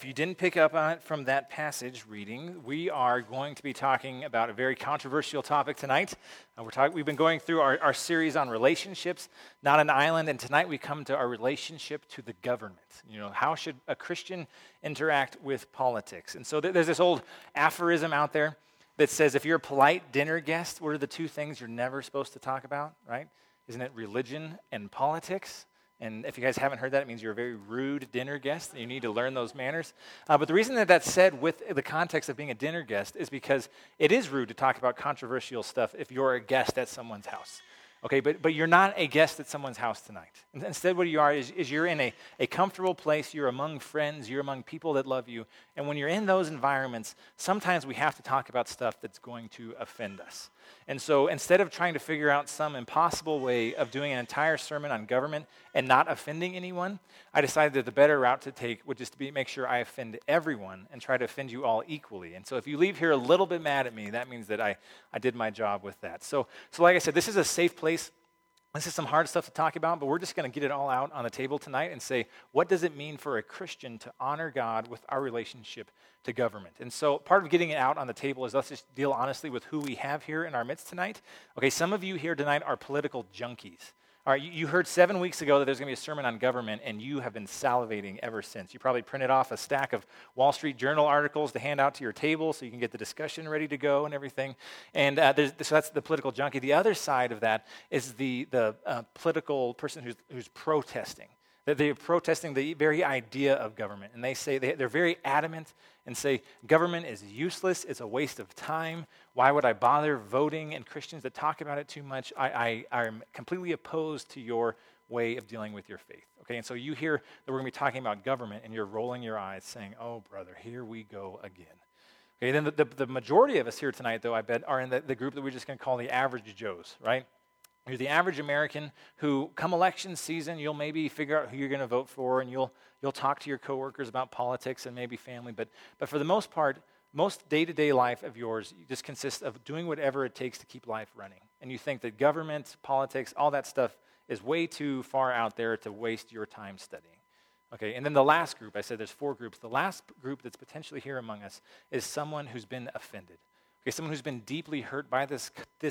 if you didn't pick up on it from that passage reading, we are going to be talking about a very controversial topic tonight. We've been going through our series on relationships, not an island, and tonight we come to our relationship to the government. You know, how should a Christian interact with politics? And so there's this old aphorism out there that says if you're a polite dinner guest, what are the two things you're never supposed to talk about, right? Isn't it religion and politics? And if you guys haven't heard that, it means you're a very rude dinner guest, and you need to learn those manners. But the reason that that's said with the context of being a dinner guest is because it is rude to talk about controversial stuff if you're a guest at someone's house. Okay, but you're not a guest at someone's house tonight. Instead, what you are is you're in a comfortable place, you're among friends, you're among people that love you, and when you're in those environments, sometimes we have to talk about stuff that's going to offend us. And so instead of trying to figure out some impossible way of doing an entire sermon on government and not offending anyone, I decided that the better route to take would just be make sure I offend everyone and try to offend you all equally. And so if you leave here a little bit mad at me, that means that I did my job with that. So like I said, this is a safe place. This is some hard stuff to talk about, but we're just going to get it all out on the table tonight and say, what does it mean for a Christian to honor God with our relationship to government? And so part of getting it out on the table is let's just deal honestly with who we have here in our midst tonight. Okay, some of you here tonight are political junkies. All right, you heard 7 weeks ago that there's going to be a sermon on government, and you have been salivating ever since. You probably printed off a stack of Wall Street Journal articles to hand out to your table so you can get the discussion ready to go and everything. And so that's the political junkie. The other side of that is the political person who's protesting. That they're protesting the very idea of government. And they say, they're very adamant and say, government is useless, it's a waste of time. Why would I bother voting? And Christians that talk about it too much, I'm completely opposed to your way of dealing with your faith. Okay, and so you hear that we're going to be talking about government, and you're rolling your eyes saying, oh, brother, here we go again. Okay, then the majority of us here tonight, though, I bet, are in the group that we're just going to call the average Joes, right? You're the average American who, come election season, you'll maybe figure out who you're going to vote for, and you'll talk to your coworkers about politics and maybe family. But for the most part, most day-to-day life of yours just consists of doing whatever it takes to keep life running. And you think that government, politics, all that stuff is way too far out there to waste your time studying. Okay, and then the last group, I said there's 4 groups. The last group that's potentially here among us is someone who's been offended. Okay, someone who's been deeply hurt by this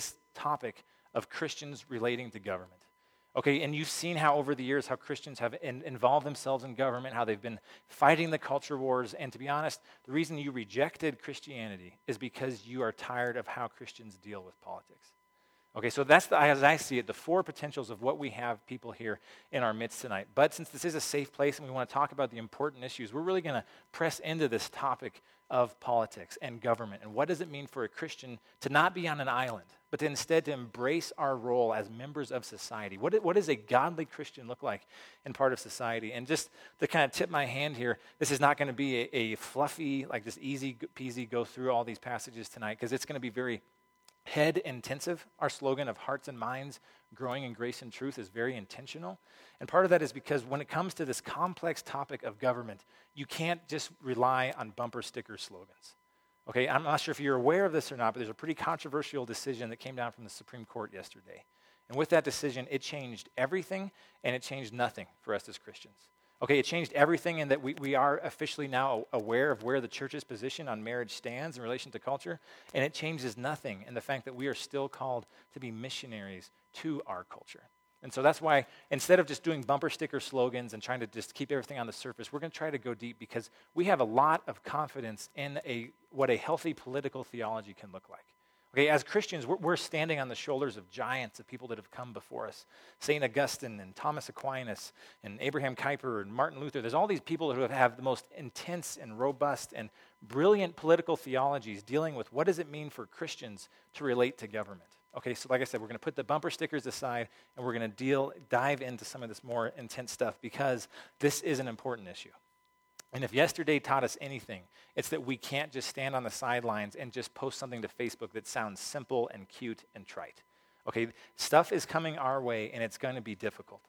topic of Christians relating to government. Okay, and you've seen how over the years how Christians have involved themselves in government, how they've been fighting the culture wars, and to be honest, the reason you rejected Christianity is because you are tired of how Christians deal with politics. Okay, so that's, as I see it, the 4 potentials of what we have people here in our midst tonight. But since this is a safe place and we want to talk about the important issues, we're really going to press into this topic of politics and government. And what does it mean for a Christian to not be on an island, but to instead to embrace our role as members of society? What does a godly Christian look like in part of society? And just to kind of tip my hand here, this is not going to be a fluffy, like just easy peasy go through all these passages tonight, because it's going to be very head intensive. Our slogan of hearts and minds growing in grace and truth is very intentional. And part of that is because when it comes to this complex topic of government, you can't just rely on bumper sticker slogans. Okay, I'm not sure if you're aware of this or not, but there's a pretty controversial decision that came down from the Supreme Court yesterday. And with that decision, it changed everything and it changed nothing for us as Christians. Okay, it changed everything in that we are officially now aware of where the church's position on marriage stands in relation to culture, and it changes nothing in the fact that we are still called to be missionaries to our culture. And so that's why instead of just doing bumper sticker slogans and trying to just keep everything on the surface, we're going to try to go deep because we have a lot of confidence in what a healthy political theology can look like. Okay, as Christians, we're standing on the shoulders of giants, of people that have come before us. St. Augustine and Thomas Aquinas and Abraham Kuyper and Martin Luther. There's all these people who have the most intense and robust and brilliant political theologies dealing with what does it mean for Christians to relate to government. Okay, so like I said, we're going to put the bumper stickers aside and we're going to dive into some of this more intense stuff because this is an important issue. And if yesterday taught us anything, it's that we can't just stand on the sidelines and just post something to Facebook that sounds simple and cute and trite. Okay, stuff is coming our way and it's going to be difficult.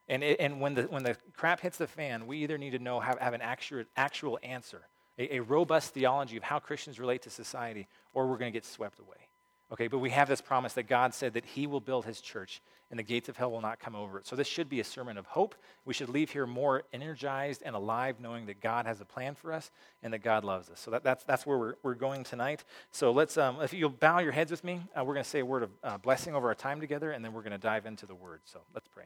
And when the crap hits the fan, we either need to have an actual answer, a robust theology of how Christians relate to society, or we're going to get swept away. Okay, but we have this promise that God said that he will build his church and the gates of hell will not come over it. So this should be a sermon of hope. We should leave here more energized and alive, knowing that God has a plan for us and that God loves us. So that's where we're going tonight. So let's, if you'll bow your heads with me, we're going to say a word of blessing over our time together, and then we're going to dive into the word. So let's pray.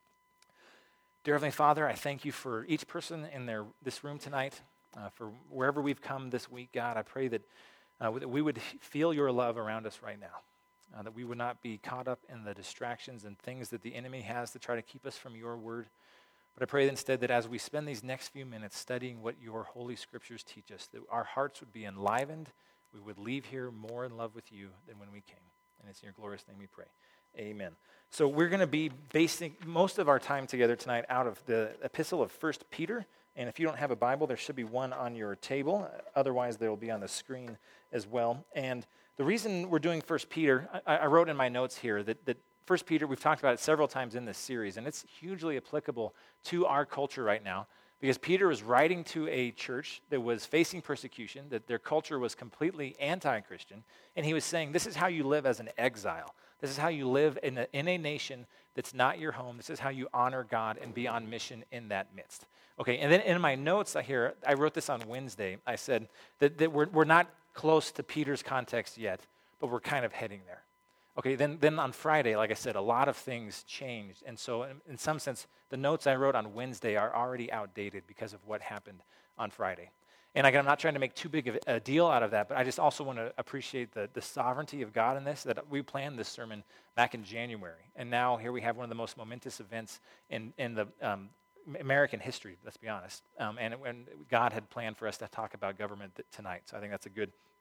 Dear Heavenly Father, I thank you for each person in this room tonight, for wherever we've come this week, God. I pray that we would feel your love around us right now, that we would not be caught up in the distractions and things that the enemy has to try to keep us from your word. But I pray instead that as we spend these next few minutes studying what your holy scriptures teach us, that our hearts would be enlivened, we would leave here more in love with you than when we came. And it's in your glorious name we pray. Amen. So we're going to be basing most of our time together tonight out of the epistle of 1 Peter. And if you don't have a Bible, there should be one on your table. Otherwise, there will be on the screen as well. And the reason we're doing 1 Peter, I wrote in my notes here that 1 Peter, we've talked about it several times in this series, and it's hugely applicable to our culture right now because Peter was writing to a church that was facing persecution, that their culture was completely anti-Christian, and he was saying, this is how you live as an exile. This is how you live in a nation that's not your home. This is how you honor God and be on mission in that midst. Okay, and then in my notes here, I wrote this on Wednesday. I said that we're not close to Peter's context yet, but we're kind of heading there. Okay, then on Friday, like I said, a lot of things changed. And so in some sense, the notes I wrote on Wednesday are already outdated because of what happened on Friday. And again, I'm not trying to make too big of a deal out of that, but I just also want to appreciate the sovereignty of God in this, that we planned this sermon back in January. And now here we have one of the most momentous events in the American history, let's be honest. And when God had planned for us to talk about government tonight. So I think that's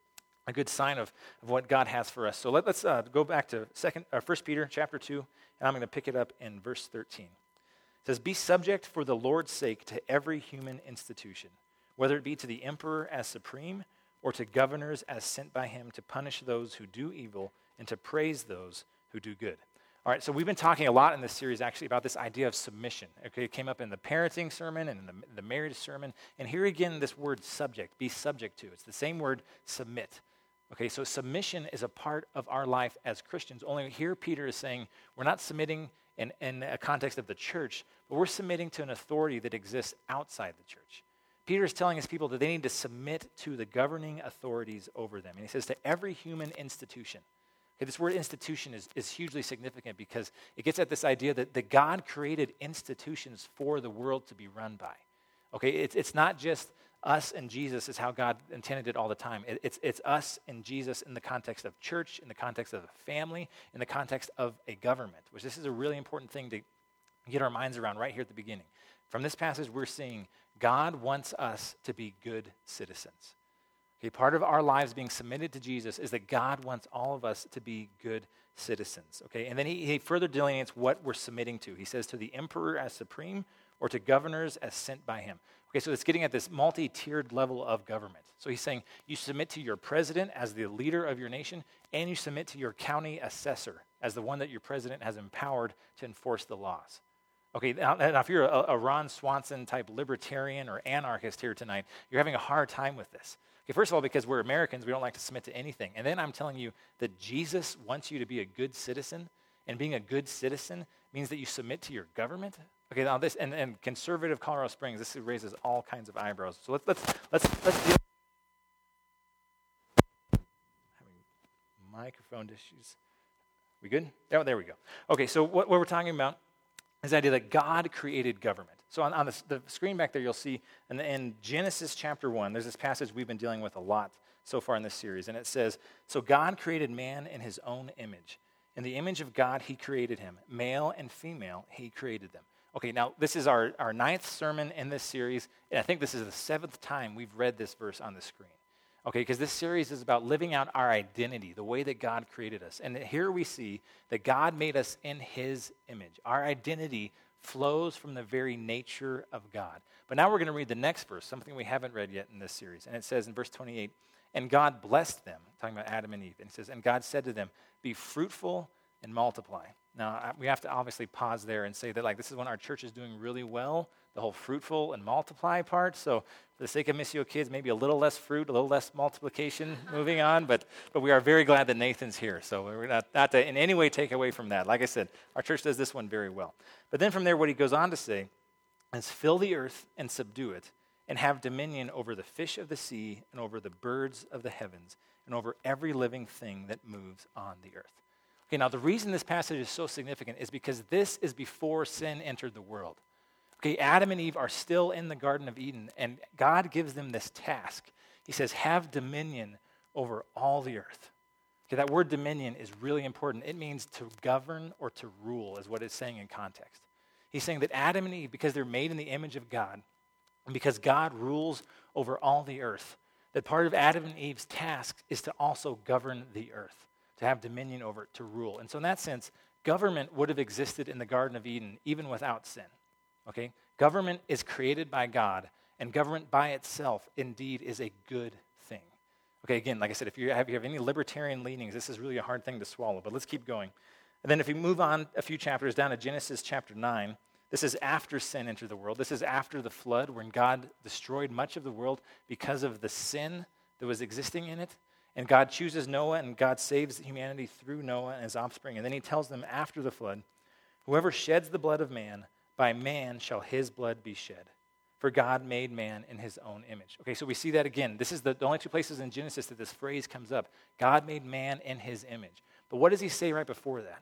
a good sign of what God has for us. So let's go back to 1 Peter chapter 2, and I'm going to pick it up in verse 13. It says, "Be subject for the Lord's sake to every human institution, whether it be to the emperor as supreme or to governors as sent by him to punish those who do evil and to praise those who do good." All right, so we've been talking a lot in this series actually about this idea of submission. Okay, it came up in the parenting sermon and in the marriage sermon. And here again, this word subject, be subject to. It's the same word, submit. Okay, so submission is a part of our life as Christians. Only here Peter is saying we're not submitting in a context of the church, but we're submitting to an authority that exists outside the church. Peter is telling his people that they need to submit to the governing authorities over them. And he says to every human institution. Okay, this word institution is hugely significant because it gets at this idea that God created institutions for the world to be run by. Okay, it's not just us and Jesus is how God intended it all the time. It's us and Jesus in the context of church, in the context of a family, in the context of a government, which this is a really important thing to get our minds around right here at the beginning. From this passage, we're seeing God wants us to be good citizens. Okay, part of our lives being submitted to Jesus is that God wants all of us to be good citizens. Okay, and then he further delineates what we're submitting to. He says to the emperor as supreme or to governors as sent by him. Okay, so it's getting at this multi-tiered level of government. So he's saying you submit to your president as the leader of your nation, and you submit to your county assessor as the one that your president has empowered to enforce the laws. Okay, now if you're a Ron Swanson type libertarian or anarchist here tonight, you're having a hard time with this. Okay, first of all, because we're Americans, we don't like to submit to anything. And then I'm telling you that Jesus wants you to be a good citizen, and being a good citizen means that you submit to your government. Okay, now this and conservative Colorado Springs, this raises all kinds of eyebrows. So let's deal. Having microphone issues. We good? Oh, there we go. Okay, so what we're talking about is the idea that God created government. So on the screen back there, you'll see in Genesis chapter 1, there's this passage we've been dealing with a lot so far in this series, and it says, "So God created man in his own image. In the image of God, he created him. Male and female, he created them." Okay, now this is our 9th sermon in this series, and I think this is the 7th time we've read this verse on the screen. Okay, because this series is about living out our identity, the way that God created us. And here we see that God made us in his image. Our identity flows from the very nature of God. But now we're going to read the next verse, something we haven't read yet in this series. And it says in verse 28, "And God blessed them," talking about Adam and Eve. And it says, "And God said to them, be fruitful and multiply." Now, we have to obviously pause there and say that this is when our church is doing really well. the whole fruitful and multiply part. So for the sake of Missio Kids, maybe a little less fruit, a little less multiplication moving on, but we are very glad that Nathan's here. So we're not to in any way take away from that. Like I said, our church does this one very well. But then from there, what he goes on to say is fill the earth and subdue it, and have dominion over the fish of the sea and over the birds of the heavens and over every living thing that moves on the earth. Okay, now the reason this passage is so significant is because this is before sin entered the world. Okay, Adam and Eve are still in the Garden of Eden, and God gives them this task. He says, have dominion over all the earth. Okay, that word dominion is really important. It means to govern or to rule is what it's saying in context. He's saying that Adam and Eve, because they're made in the image of God, and because God rules over all the earth, that part of Adam and Eve's task is to also govern the earth, to have dominion over it, to rule. And so in that sense, government would have existed in the Garden of Eden even without sin. Okay? Government is created by God, and government by itself indeed is a good thing. Okay, again, like I said, if you have any libertarian leanings, this is really a hard thing to swallow, but let's keep going. And then if we move on a few chapters down to Genesis chapter 9, this is after sin entered the world. This is after the flood when God destroyed much of the world because of the sin that was existing in it. And God chooses Noah, and God saves humanity through Noah and his offspring. And then he tells them after the flood, whoever sheds the blood of man, by man shall his blood be shed. For God made man in his own image. Okay, so we see that again. This is the only two places in Genesis that this phrase comes up. God made man in his image. But what does he say right before that?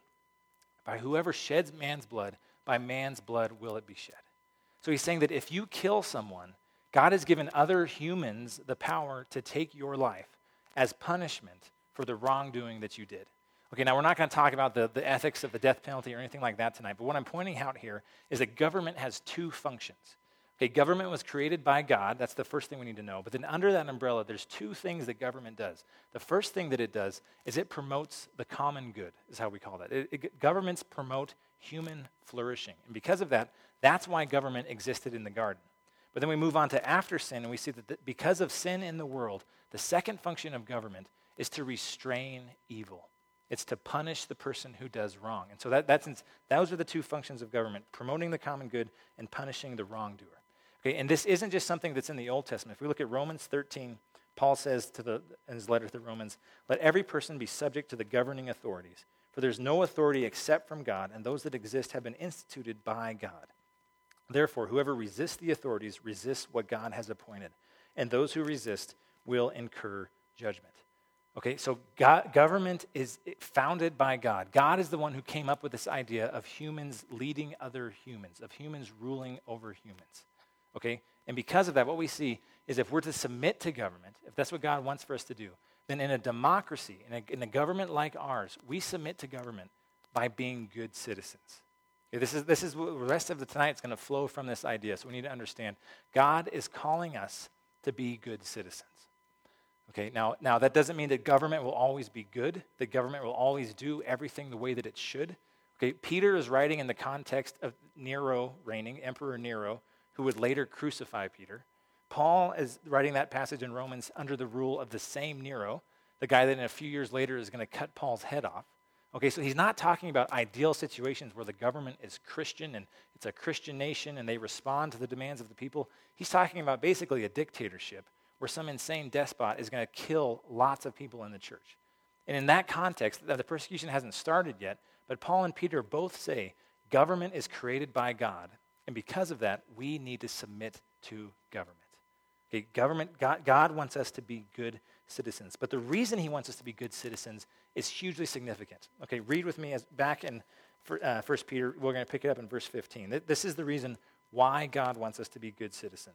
By whoever sheds man's blood, by man's blood will it be shed. So he's saying that if you kill someone, God has given other humans the power to take your life as punishment for the wrongdoing that you did. Okay, now we're not going to talk about the ethics of the death penalty or anything like that tonight, but what I'm pointing out here is that government has two functions. Okay, government was created by God. That's the first thing we need to know. But then under that umbrella, there's two things that government does. The first thing that it does is it promotes the common good, is how we call that. Governments promote human flourishing. And because of that, that's why government existed in the garden. But then we move on to after sin, and we see that because of sin in the world, the second function of government is to restrain evil. It's to punish the person who does wrong. And so those are the two functions of government, promoting the common good and punishing the wrongdoer. Okay, and this isn't just something that's in the Old Testament. If we look at Romans 13, Paul says in his letter to the Romans, let every person be subject to the governing authorities, for there's no authority except from God, and those that exist have been instituted by God. Therefore, whoever resists the authorities resists what God has appointed, and those who resist will incur judgment. Okay, so government is founded by God. God is the one who came up with this idea of humans leading other humans, of humans ruling over humans. Okay, and because of that, what we see is if we're to submit to government, if that's what God wants for us to do, then in a democracy, in a government like ours, we submit to government by being good citizens. Okay, this is what the rest of the tonight is going to flow from this idea. So we need to understand God is calling us to be good citizens. Okay, now that doesn't mean that government will always be good, that government will always do everything the way that it should. Okay, Peter is writing in the context of Nero reigning, Emperor Nero, who would later crucify Peter. Paul is writing that passage in Romans under the rule of the same Nero, the guy that in a few years later is going to cut Paul's head off. Okay, so he's not talking about ideal situations where the government is Christian and it's a Christian nation and they respond to the demands of the people. He's talking about basically a dictatorship where some insane despot is going to kill lots of people in the church. And in that context, the persecution hasn't started yet, but Paul and Peter both say government is created by God, and because of that, we need to submit to government. Okay, God wants us to be good citizens, but the reason he wants us to be good citizens is hugely significant. Okay, read with me back in 1 Peter. We're going to pick it up in verse 15. This is the reason why God wants us to be good citizens.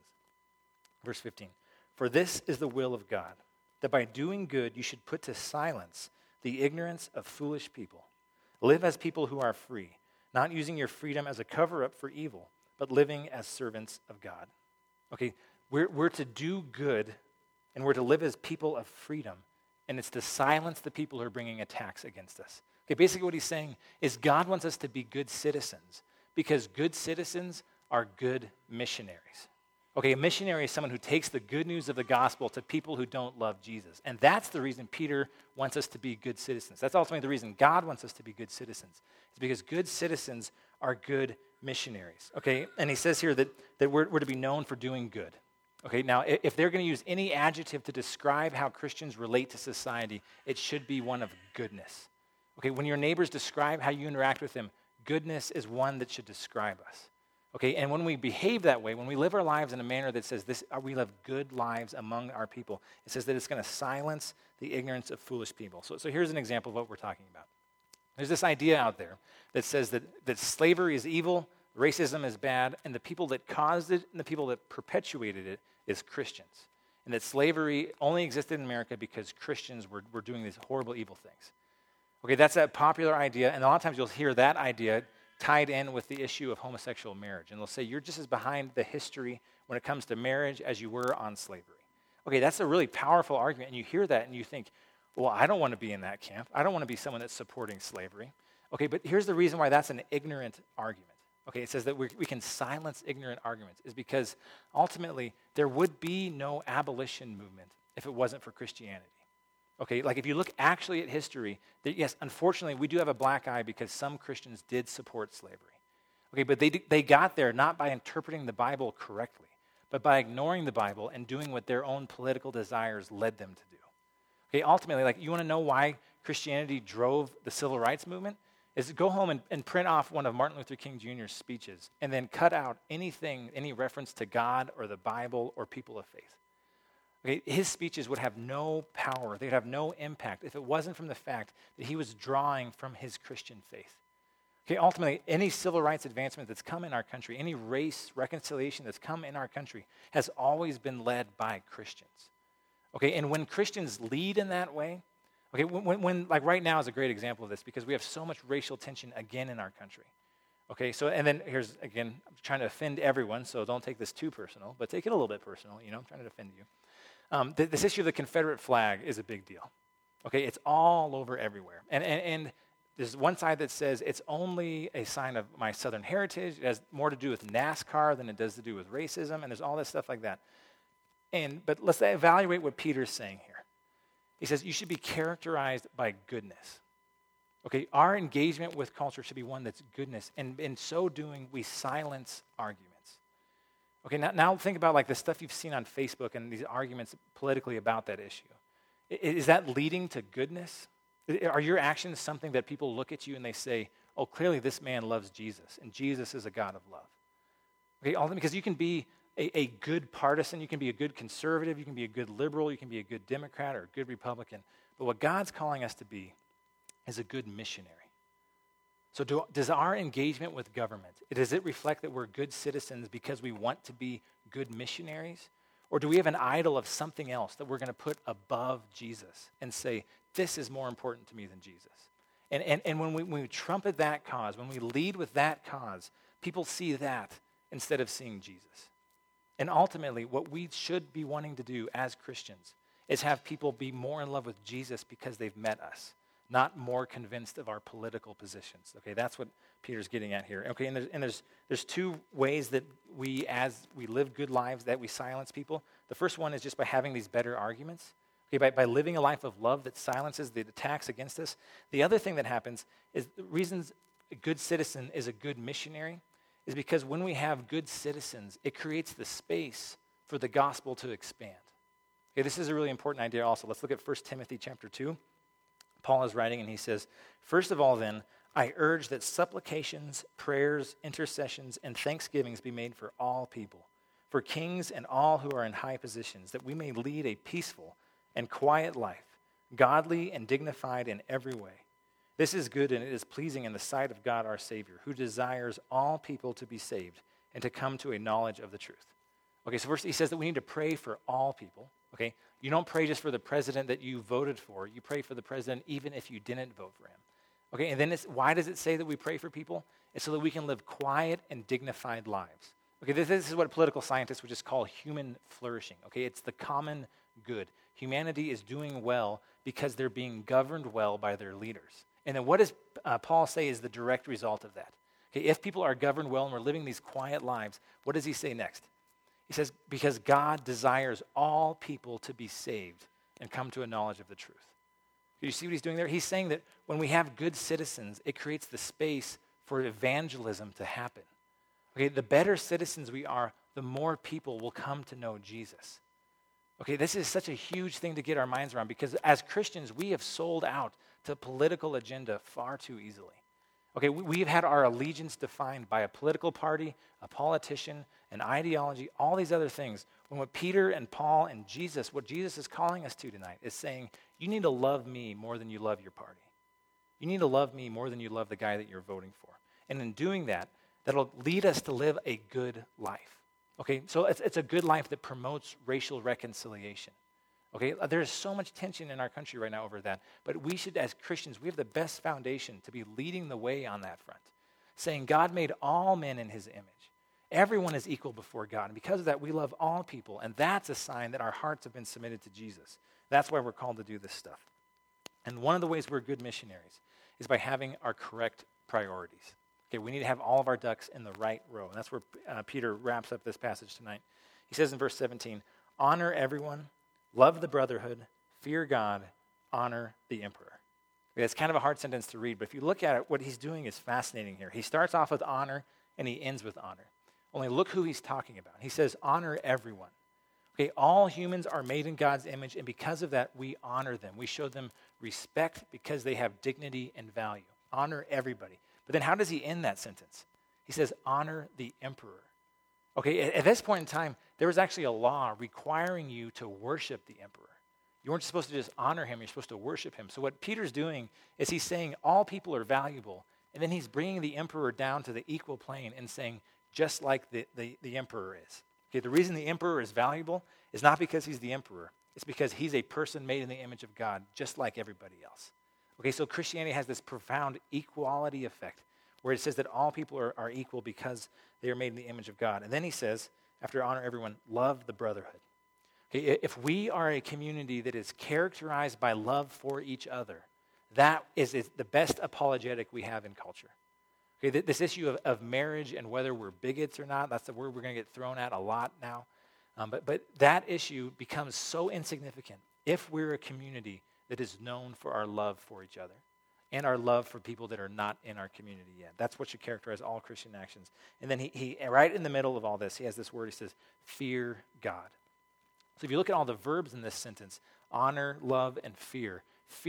Verse 15. For this is the will of God, that by doing good you should put to silence the ignorance of foolish people. Live as people who are free, not using your freedom as a cover-up for evil, but living as servants of God. Okay, we're to do good, and we're to live as people of freedom, and it's to silence the people who are bringing attacks against us. Okay, basically what he's saying is God wants us to be good citizens, because good citizens are good missionaries. Okay, a missionary is someone who takes the good news of the gospel to people who don't love Jesus. And that's the reason Peter wants us to be good citizens. That's ultimately the reason God wants us to be good citizens. It's because good citizens are good missionaries, okay? And he says here that we're to be known for doing good. Okay, now if they're going to use any adjective to describe how Christians relate to society, it should be one of goodness. Okay, when your neighbors describe how you interact with them, goodness is one that should describe us. Okay, and when we behave that way, when we live our lives in a manner that says we live good lives among our people, it says that it's going to silence the ignorance of foolish people. So here's an example of what we're talking about. There's this idea out there that says that slavery is evil, racism is bad, and the people that caused it and the people that perpetuated it is Christians. And that slavery only existed in America because Christians were doing these horrible, evil things. Okay, that's a popular idea, and a lot of times you'll hear that idea tied in with the issue of homosexual marriage. And they'll say, you're just as behind the history when it comes to marriage as you were on slavery. Okay, that's a really powerful argument, and you hear that and you think, well, I don't want to be in that camp. I don't want to be someone that's supporting slavery. Okay, but here's the reason why that's an ignorant argument. Okay, it says that we can silence ignorant arguments is because ultimately there would be no abolition movement if it wasn't for Christianity. Okay, like if you look actually at history, yes, unfortunately we do have a black eye because some Christians did support slavery. Okay, but they got there not by interpreting the Bible correctly, but by ignoring the Bible and doing what their own political desires led them to do. Okay, ultimately, like you want to know why Christianity drove the civil rights movement? Is go home and print off one of Martin Luther King Jr.'s speeches and then cut out anything, any reference to God or the Bible or people of faith. Okay, his speeches would have no power. They'd have no impact if it wasn't from the fact that he was drawing from his Christian faith. Okay, ultimately, any civil rights advancement that's come in our country, any race reconciliation that's come in our country has always been led by Christians. Okay, and when Christians lead in that way, okay, when like right now is a great example of this because we have so much racial tension again in our country. Okay, so and then here's, again, I'm trying to offend everyone, so don't take this too personal, but take it a little bit personal, I'm trying to offend you. This issue of the Confederate flag is a big deal. Okay, it's all over everywhere. And there's one side that says it's only a sign of my Southern heritage. It has more to do with NASCAR than it does to do with racism, and there's all this stuff like that. But let's evaluate what Peter's saying here. He says you should be characterized by goodness. Okay, our engagement with culture should be one that's goodness, and in so doing, we silence arguments. Okay, now think about like the stuff you've seen on Facebook and these arguments politically about that issue. Is that leading to goodness? Are your actions something that people look at you and they say, oh, clearly this man loves Jesus, and Jesus is a God of love? Okay, all because you can be a good partisan, you can be a good conservative, you can be a good liberal, you can be a good Democrat or a good Republican, but what God's calling us to be is a good missionary. So does our engagement with government, does it reflect that we're good citizens because we want to be good missionaries? Or do we have an idol of something else that we're going to put above Jesus and say, this is more important to me than Jesus? And when we trumpet that cause, when we lead with that cause, people see that instead of seeing Jesus. And ultimately, what we should be wanting to do as Christians is have people be more in love with Jesus because they've met us, not more convinced of our political positions. Okay, that's what Peter's getting at here. Okay, and there's two ways that we, as we live good lives, that we silence people. The first one is just by having these better arguments. Okay, by living a life of love that silences the attacks against us. The other thing that happens is the reasons a good citizen is a good missionary is because when we have good citizens, it creates the space for the gospel to expand. Okay, this is a really important idea also. Let's look at 1 Timothy chapter 2. Paul is writing and he says, first of all then, I urge that supplications, prayers, intercessions, and thanksgivings be made for all people, for kings and all who are in high positions, that we may lead a peaceful and quiet life, godly and dignified in every way. This is good and it is pleasing in the sight of God our Savior, who desires all people to be saved and to come to a knowledge of the truth. Okay, so first he says that we need to pray for all people. Okay, you don't pray just for the president that you voted for. You pray for the president even if you didn't vote for him. Okay, and then why does it say that we pray for people? It's so that we can live quiet and dignified lives. Okay, this is what political scientists would just call human flourishing. Okay, it's the common good. Humanity is doing well because they're being governed well by their leaders. And then what does Paul say is the direct result of that? Okay, if people are governed well and we're living these quiet lives, what does he say next? He says, because God desires all people to be saved and come to a knowledge of the truth. Do you see what he's doing there? He's saying that when we have good citizens, it creates the space for evangelism to happen. Okay, the better citizens we are, the more people will come to know Jesus. Okay, this is such a huge thing to get our minds around because as Christians, we have sold out to political agenda far too easily. Okay, we've had our allegiance defined by a political party, a politician, an ideology, all these other things. When what Peter and Paul and Jesus, what Jesus is calling us to tonight is saying, you need to love me more than you love your party. You need to love me more than you love the guy that you're voting for. And in doing that, that'll lead us to live a good life. Okay, so it's a good life that promotes racial reconciliation. Okay, there's so much tension in our country right now over that, but we should, as Christians, we have the best foundation to be leading the way on that front, saying God made all men in his image. Everyone is equal before God, and because of that, we love all people, and that's a sign that our hearts have been submitted to Jesus. That's why we're called to do this stuff. And one of the ways we're good missionaries is by having our correct priorities. Okay, we need to have all of our ducks in the right row. And that's where Peter wraps up this passage tonight. He says in verse 17, honor everyone, love the brotherhood, fear God, honor the emperor. Okay, it's kind of a hard sentence to read, but if you look at it, what he's doing is fascinating here. He starts off with honor, and he ends with honor. Only look who he's talking about. He says, honor everyone. Okay, all humans are made in God's image, and because of that, we honor them. We show them respect because they have dignity and value. Honor everybody. But then how does he end that sentence? He says, honor the emperor. Okay, at this point in time, there was actually a law requiring you to worship the emperor. You weren't supposed to just honor him, you're supposed to worship him. So what Peter's doing is he's saying all people are valuable, and then he's bringing the emperor down to the equal plane and saying, just like the emperor is. Okay, the reason the emperor is valuable is not because he's the emperor. It's because he's a person made in the image of God, just like everybody else. Okay, so Christianity has this profound equality effect where it says that all people are equal because they are made in the image of God. And then he says, after honor everyone, love the brotherhood. Okay, if we are a community that is characterized by love for each other, that is the best apologetic we have in culture. Okay, this issue of marriage and whether we're bigots or not, that's the word we're going to get thrown at a lot now. But that issue becomes so insignificant if we're a community that is known for our love for each other and our love for people that are not in our community yet. That's what should characterize all Christian actions. And then he right in the middle of all this, he has this word, he says, fear God. So if you look at all the verbs in this sentence, honor, love, and fear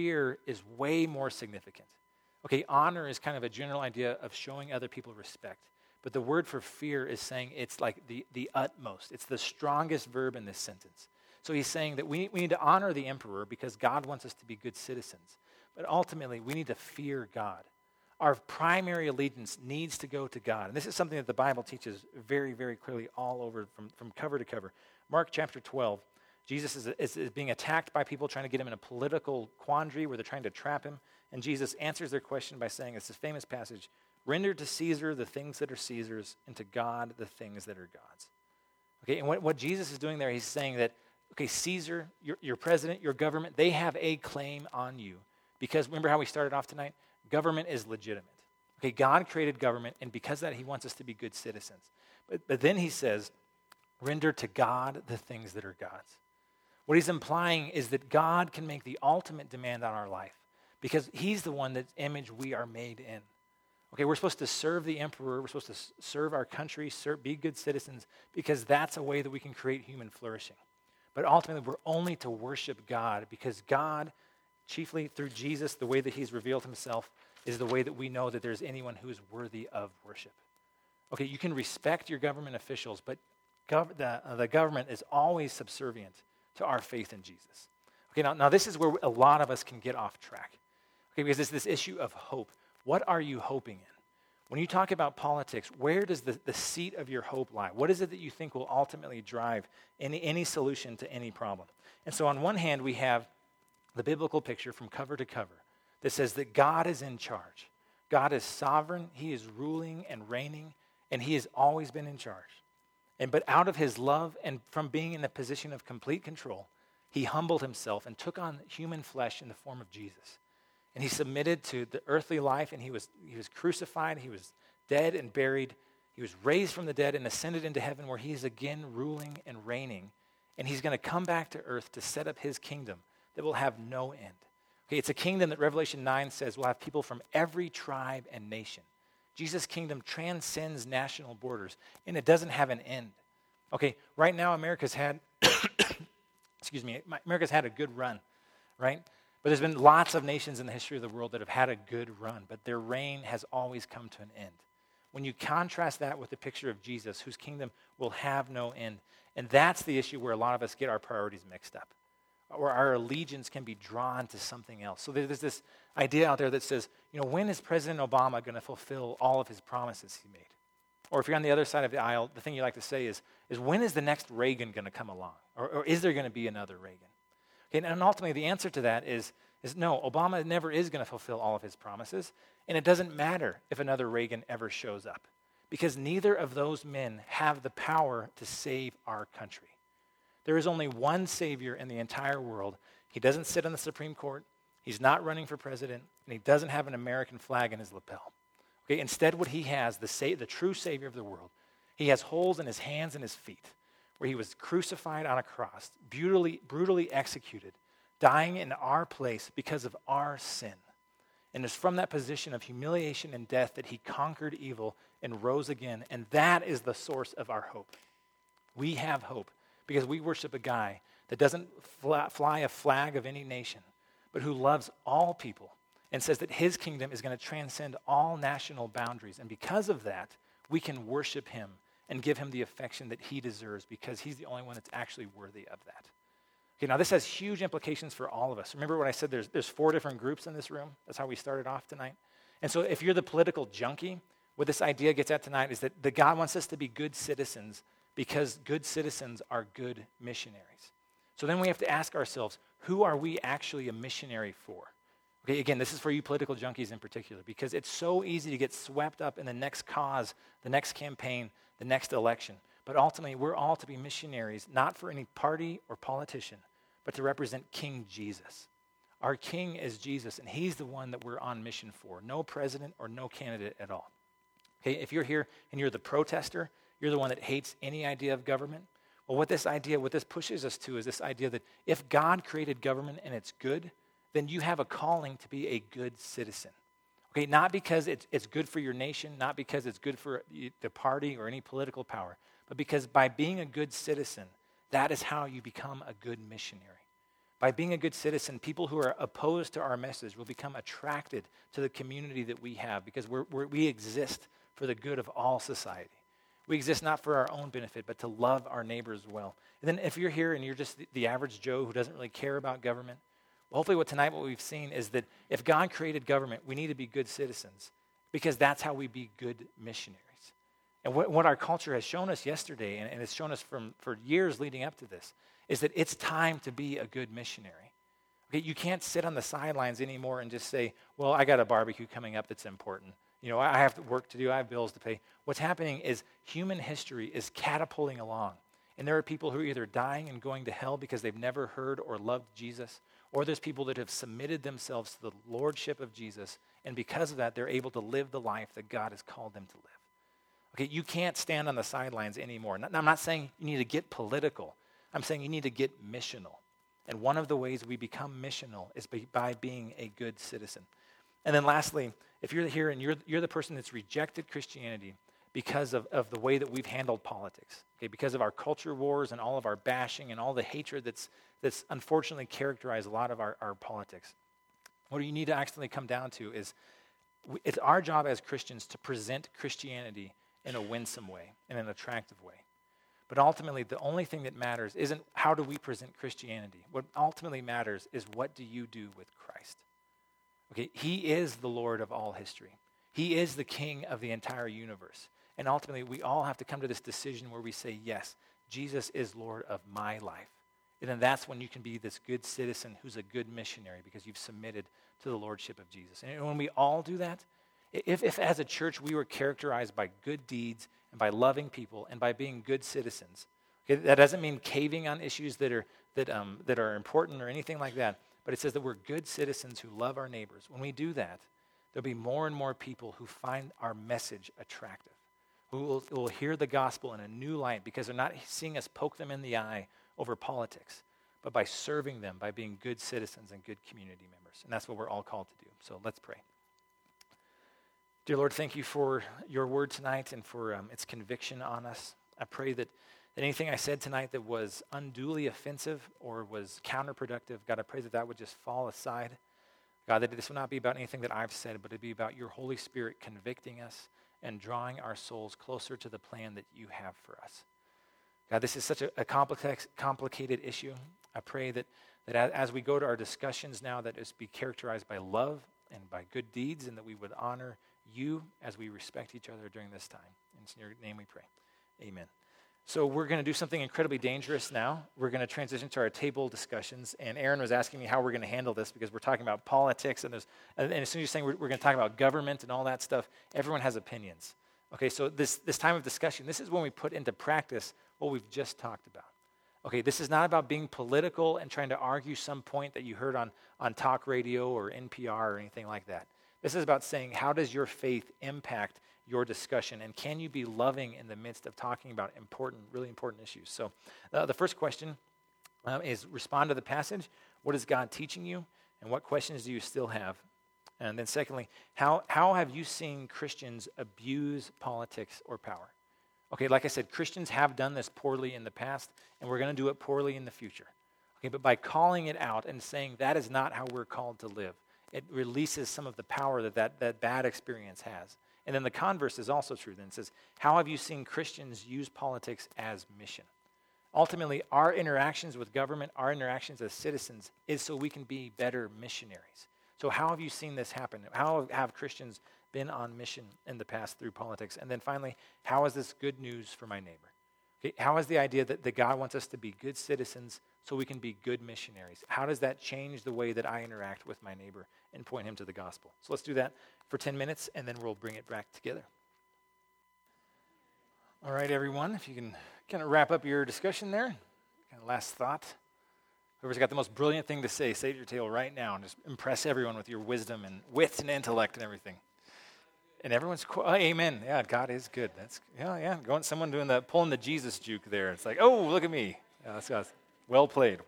is way more significant. Okay, honor is kind of a general idea of showing other people respect. But the word for fear is saying it's like the utmost. It's the strongest verb in this sentence. So he's saying that we need to honor the emperor because God wants us to be good citizens. But ultimately, we need to fear God. Our primary allegiance needs to go to God. And this is something that the Bible teaches very, very clearly all over from cover to cover. Mark chapter 12, Jesus is being attacked by people trying to get him in a political quandary where they're trying to trap him. And Jesus answers their question by saying, it's this famous passage, render to Caesar the things that are Caesar's, and to God the things that are God's. Okay, and what Jesus is doing there, he's saying that, okay, Caesar, your president, your government, they have a claim on you. Because remember how we started off tonight? Government is legitimate. Okay, God created government, and because of that, he wants us to be good citizens. But then he says, render to God the things that are God's. What he's implying is that God can make the ultimate demand on our life because he's the one that's image we are made in. Okay, we're supposed to serve the emperor. We're supposed to serve our country, be good citizens, because that's a way that we can create human flourishing. But ultimately, we're only to worship God because God, chiefly through Jesus, the way that he's revealed himself is the way that we know that there's anyone who is worthy of worship. Okay, you can respect your government officials, but the government is always subservient to our faith in Jesus. Okay, now this is where a lot of us can get off track. Okay, because it's this issue of hope. What are you hoping in? When you talk about politics, where does the seat of your hope lie? What is it that you think will ultimately drive any solution to any problem? And so on one hand, we have the biblical picture from cover to cover that says that God is in charge. God is sovereign, he is ruling and reigning, and he has always been in charge. But out of his love and from being in the position of complete control, he humbled himself and took on human flesh in the form of Jesus. And he submitted to the earthly life, and he was crucified, he was dead and buried. He was raised from the dead and ascended into heaven where he is again ruling and reigning. And he's going to come back to earth to set up his kingdom that will have no end. Okay, it's a kingdom that Revelation 9 says will have people from every tribe and nation. Jesus' kingdom transcends national borders, and it doesn't have an end. Okay, right now America's had, America's had a good run, right? But there's been lots of nations in the history of the world that have had a good run, but their reign has always come to an end. When you contrast that with the picture of Jesus, whose kingdom will have no end, and that's the issue where a lot of us get our priorities mixed up, or our allegiance can be drawn to something else. So there's this idea out there that says, when is President Obama going to fulfill all of his promises he made? Or if you're on the other side of the aisle, the thing you like to say is when is the next Reagan going to come along? Or is there going to be another Reagan? Okay, and ultimately the answer to that is no, Obama never is going to fulfill all of his promises, and it doesn't matter if another Reagan ever shows up, because neither of those men have the power to save our country. There is only one Savior in the entire world. He doesn't sit on the Supreme Court, he's not running for president, and he doesn't have an American flag in his lapel. Okay, instead what he has, the true Savior of the world, he has holes in his hands and his feet, where he was crucified on a cross, brutally executed, dying in our place because of our sin. And it's from that position of humiliation and death that he conquered evil and rose again. And that is the source of our hope. We have hope because we worship a guy that doesn't fly a flag of any nation, but who loves all people and says that his kingdom is going to transcend all national boundaries. And because of that, we can worship him and give him the affection that he deserves because he's the only one that's actually worthy of that. Okay, now this has huge implications for all of us. Remember what I said, there's 4 different groups in this room? That's how we started off tonight. And so if you're the political junkie, what this idea gets at tonight is that God wants us to be good citizens because good citizens are good missionaries. So then we have to ask ourselves, who are we actually a missionary for? Okay, again, this is for you political junkies in particular, because it's so easy to get swept up in the next cause, the next campaign, the next election. But ultimately, we're all to be missionaries, not for any party or politician, but to represent King Jesus. Our king is Jesus, and he's the one that we're on mission for. No president or no candidate at all. Okay, if you're here and you're the protester, you're the one that hates any idea of government. Well, what this pushes us to is this idea that if God created government and it's good, then you have a calling to be a good citizen. Okay, not because it's good for your nation, not because it's good for the party or any political power, but because by being a good citizen, that is how you become a good missionary. By being a good citizen, people who are opposed to our message will become attracted to the community that we have because we exist for the good of all society. We exist not for our own benefit, but to love our neighbors well. And then if you're here and you're just the average Joe who doesn't really care about government, well, hopefully what we've seen is that if God created government, we need to be good citizens because that's how we be good missionaries. And what our culture has shown us yesterday, and it's shown us for years leading up to this, is that it's time to be a good missionary. Okay, you can't sit on the sidelines anymore and just say, well, I got a barbecue coming up that's important. I have work to do, I have bills to pay. What's happening is human history is catapulting along. And there are people who are either dying and going to hell because they've never heard or loved Jesus, or there's people that have submitted themselves to the lordship of Jesus, and because of that, they're able to live the life that God has called them to live. Okay, you can't stand on the sidelines anymore. Now, I'm not saying you need to get political. I'm saying you need to get missional. And one of the ways we become missional is by being a good citizen. And then lastly, if you're here and you're the person that's rejected Christianity because of the way that we've handled politics, okay, because of our culture wars and all of our bashing and all the hatred that's unfortunately characterized a lot of our politics, what you need to actually come down to is it's our job as Christians to present Christianity in a winsome way, in an attractive way. But ultimately, the only thing that matters isn't how do we present Christianity. What ultimately matters is what do you do with Christ. Okay, he is the Lord of all history. He is the King of the entire universe. And ultimately, we all have to come to this decision where we say, yes, Jesus is Lord of my life. And then that's when you can be this good citizen who's a good missionary because you've submitted to the lordship of Jesus. And when we all do that, if as a church we were characterized by good deeds and by loving people and by being good citizens, okay, that doesn't mean caving on issues that are important or anything like that, but it says that we're good citizens who love our neighbors. When we do that, there'll be more and more people who find our message attractive, who will hear the gospel in a new light because they're not seeing us poke them in the eye over politics, but by serving them, by being good citizens and good community members. And that's what we're all called to do. So let's pray. Dear Lord, thank you for your word tonight and for its conviction on us. I pray that anything I said tonight that was unduly offensive or was counterproductive, God, I pray that would just fall aside. God, that this would not be about anything that I've said, but it'd be about your Holy Spirit convicting us and drawing our souls closer to the plan that you have for us. God, this is such a complicated issue. I pray that as we go to our discussions now, that it's be characterized by love and by good deeds, and that we would honor you as we respect each other during this time. In your name we pray. Amen. So we're going to do something incredibly dangerous now. We're going to transition to our table discussions. And Aaron was asking me how we're going to handle this because we're talking about politics. And as soon as you're saying we're going to talk about government and all that stuff, everyone has opinions. Okay, so this time of discussion, this is when we put into practice what we've just talked about. Okay, this is not about being political and trying to argue some point that you heard on talk radio or NPR or anything like that. This is about saying, how does your faith impact your discussion, and can you be loving in the midst of talking about really important issues? So the first question is respond to the passage. What is God teaching you, and what questions do you still have? And then secondly, how have you seen Christians abuse politics or power? Okay, like I said, Christians have done this poorly in the past, and we're going to do it poorly in the future. Okay, but by calling it out and saying that is not how we're called to live, it releases some of the power that bad experience has. And then the converse is also true. Then it says, how have you seen Christians use politics as mission? Ultimately, our interactions with government, our interactions as citizens, is so we can be better missionaries. So how have you seen this happen? How have Christians been on mission in the past through politics? And then finally, how is this good news for my neighbor? Okay, how is the idea that God wants us to be good citizens so we can be good missionaries? How does that change the way that I interact with my neighbor and point him to the gospel? So let's do that for 10 minutes, and then we'll bring it back together. All right, everyone, if you can kind of wrap up your discussion there. Kind of last thought. Whoever's got the most brilliant thing to say at your table right now and just impress everyone with your wisdom and wit and intellect and everything. And everyone's, amen. Yeah, God is good. That's, someone pulling the Jesus juke there. It's like, oh, look at me. Yeah, that's well played.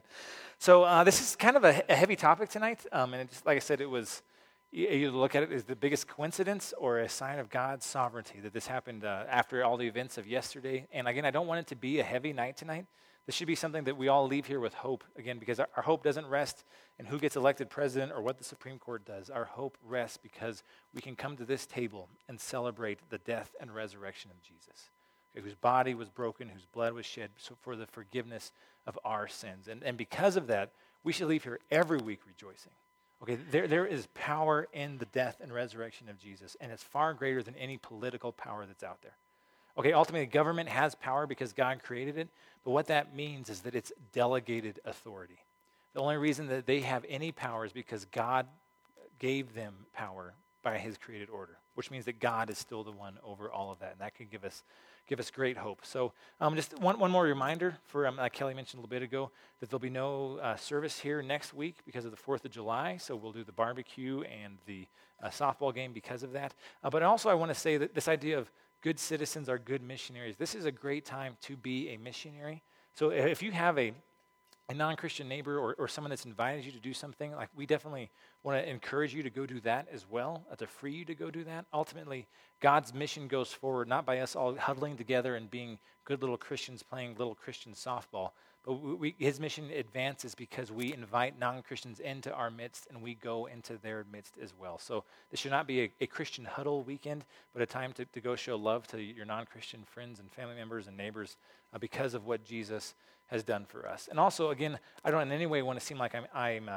So this is kind of a heavy topic tonight. And it just, like I said, it was, you look at it as the biggest coincidence or a sign of God's sovereignty that this happened after all the events of yesterday. And again, I don't want it to be a heavy night tonight. This should be something that we all leave here with hope, again, because our hope doesn't rest in who gets elected president or what the Supreme Court does. Our hope rests because we can come to this table and celebrate the death and resurrection of Jesus, whose body was broken, whose blood was shed for the forgiveness of our sins. And because of that, we should leave here every week rejoicing. Okay, there is power in the death and resurrection of Jesus, and it's far greater than any political power that's out there. Okay, ultimately, government has power because God created it, but what that means is that it's delegated authority. The only reason that they have any power is because God gave them power by his created order, which means that God is still the one over all of that, and that can give us great hope. So just one more reminder for, like Kelly mentioned a little bit ago, that there'll be no service here next week because of the 4th of July, so we'll do the barbecue and the softball game because of that. But also I want to say that this idea of good citizens are good missionaries. This is a great time to be a missionary. So if you have a non-Christian neighbor or someone that's invited you to do something, like we definitely want to encourage you to go do that as well, to free you to go do that. Ultimately, God's mission goes forward not by us all huddling together and being good little Christians playing little Christian softball, but his mission advances because we invite non-Christians into our midst and we go into their midst as well. So this should not be a Christian huddle weekend, but a time to go show love to your non-Christian friends and family members and neighbors because of what Jesus has done for us. And also, again, I don't in any way want to seem like I'm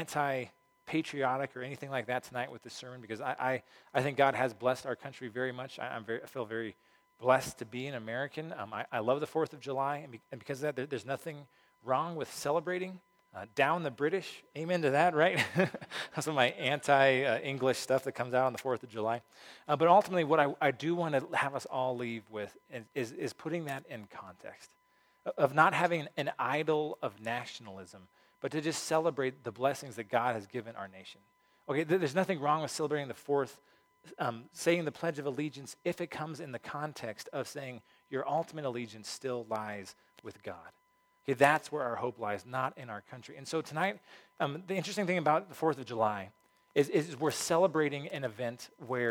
anti-patriotic or anything like that tonight with this sermon, because I think God has blessed our country very much. I feel very blessed to be an American. I love the 4th of July, and because of that, there's nothing wrong with celebrating. Down the British, amen to that, right? That's some of my anti-English stuff that comes out on the 4th of July. But ultimately, what I do want to have us all leave with is putting that in context, of not having an idol of nationalism, but to just celebrate the blessings that God has given our nation. Okay, there's nothing wrong with celebrating the 4th, saying the Pledge of Allegiance, if it comes in the context of saying your ultimate allegiance still lies with God. Okay, that's where our hope lies, not in our country. And so tonight, the interesting thing about the 4th of July is we're celebrating an event where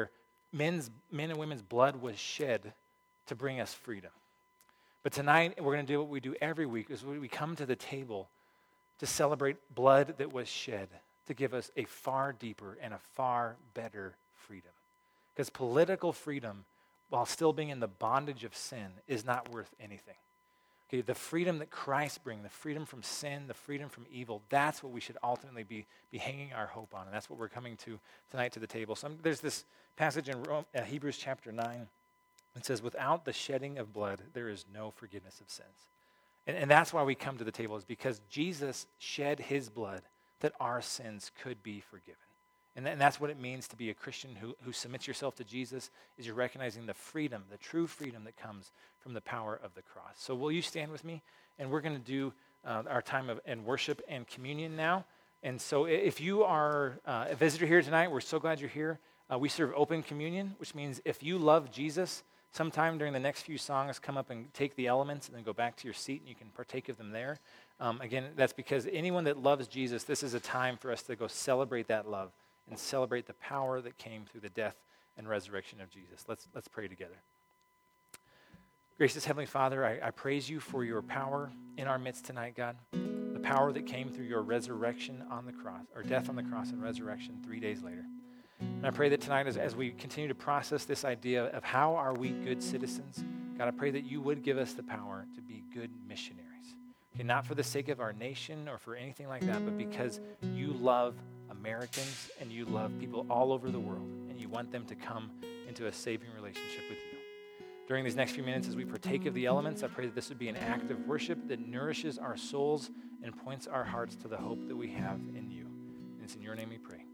men and women's blood was shed to bring us freedom. But tonight, we're going to do what we do every week, is we come to the table to celebrate blood that was shed to give us a far deeper and a far better freedom. Because political freedom, while still being in the bondage of sin, is not worth anything. Okay, the freedom that Christ brings, the freedom from sin, the freedom from evil, that's what we should ultimately be hanging our hope on. And that's what we're coming to tonight to the table. So there's this passage in Hebrews chapter 9. It says, without the shedding of blood, there is no forgiveness of sins. And that's why we come to the table, is because Jesus shed his blood that our sins could be forgiven. And that's what it means to be a Christian who submits yourself to Jesus, is you're recognizing the freedom, the true freedom that comes from the power of the cross. So will you stand with me? And we're going to do our time in worship and communion now. And so if you are a visitor here tonight, we're so glad you're here. We serve open communion, which means if you love Jesus, sometime during the next few songs, come up and take the elements and then go back to your seat and you can partake of them there. Again, that's because anyone that loves Jesus, this is a time for us to go celebrate that love and celebrate the power that came through the death and resurrection of Jesus. Let's pray together. Gracious Heavenly Father, I praise you for your power in our midst tonight, God. The power that came through your resurrection on the cross, or death on the cross and resurrection 3 days later. And I pray that tonight, as we continue to process this idea of how are we good citizens, God, I pray that you would give us the power to be good missionaries. Okay, not for the sake of our nation or for anything like that, but because you love Americans and you love people all over the world, and you want them to come into a saving relationship with you. During these next few minutes, as we partake of the elements, I pray that this would be an act of worship that nourishes our souls and points our hearts to the hope that we have in you. And it's in your name we pray.